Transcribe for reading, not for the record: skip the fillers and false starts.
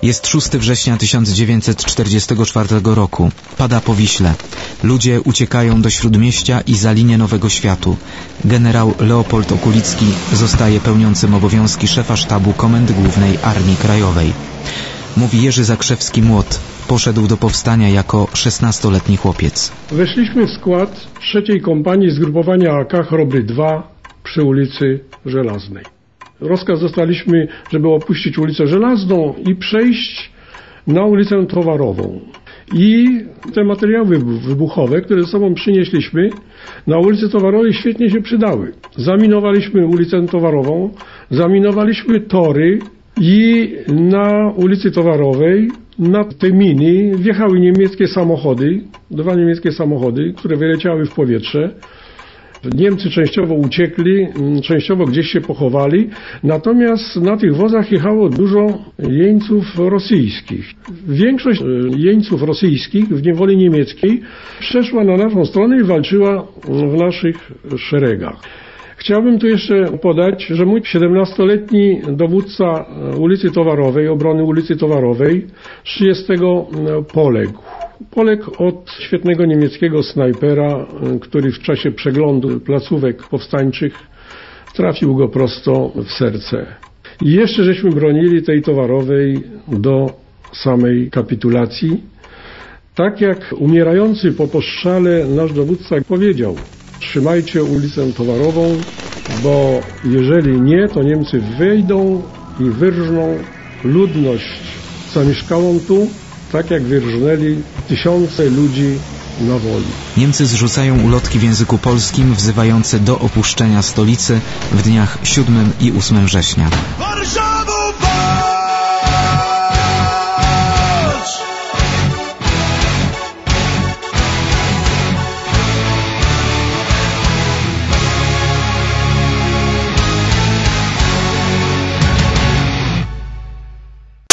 Jest 6 września 1944 roku. Pada po Wiśle. Ludzie uciekają do Śródmieścia i za linię Nowego Światu. Generał Leopold Okulicki zostaje pełniącym obowiązki szefa sztabu Komendy Głównej Armii Krajowej. Mówi Jerzy Zakrzewski-Młot. Poszedł do powstania jako 16-letni chłopiec. Weszliśmy w skład 3. kompanii zgrupowania AK Chrobry 2 przy ulicy Żelaznej. Rozkaz dostaliśmy, żeby opuścić ulicę Żelazną i przejść na ulicę Towarową. I te materiały wybuchowe, które ze sobą przynieśliśmy, na ulicy Towarowej świetnie się przydały. Zaminowaliśmy ulicę Towarową, zaminowaliśmy tory i na ulicy Towarowej na te miny wjechały niemieckie samochody, 2 niemieckie samochody, które wyleciały w powietrze. Niemcy częściowo uciekli, częściowo gdzieś się pochowali, natomiast na tych wozach jechało dużo jeńców rosyjskich. Większość jeńców rosyjskich w niewoli niemieckiej przeszła na naszą stronę i walczyła w naszych szeregach. Chciałbym tu jeszcze podać, że mój 17-letni dowódca ulicy Towarowej, obrony ulicy Towarowej, 30 poległ. Poległ od świetnego niemieckiego snajpera, który w czasie przeglądu placówek powstańczych trafił go prosto w serce. I jeszcze żeśmy bronili tej Towarowej do samej kapitulacji. Tak jak umierający po postrzale nasz dowódca powiedział: trzymajcie ulicę Towarową, bo jeżeli nie, to Niemcy wejdą i wyrżną ludność zamieszkałą tu, tak jak wyrżnęli tysiące ludzi na woli. Niemcy zrzucają ulotki w języku polskim wzywające do opuszczenia stolicy w dniach 7 i 8 września.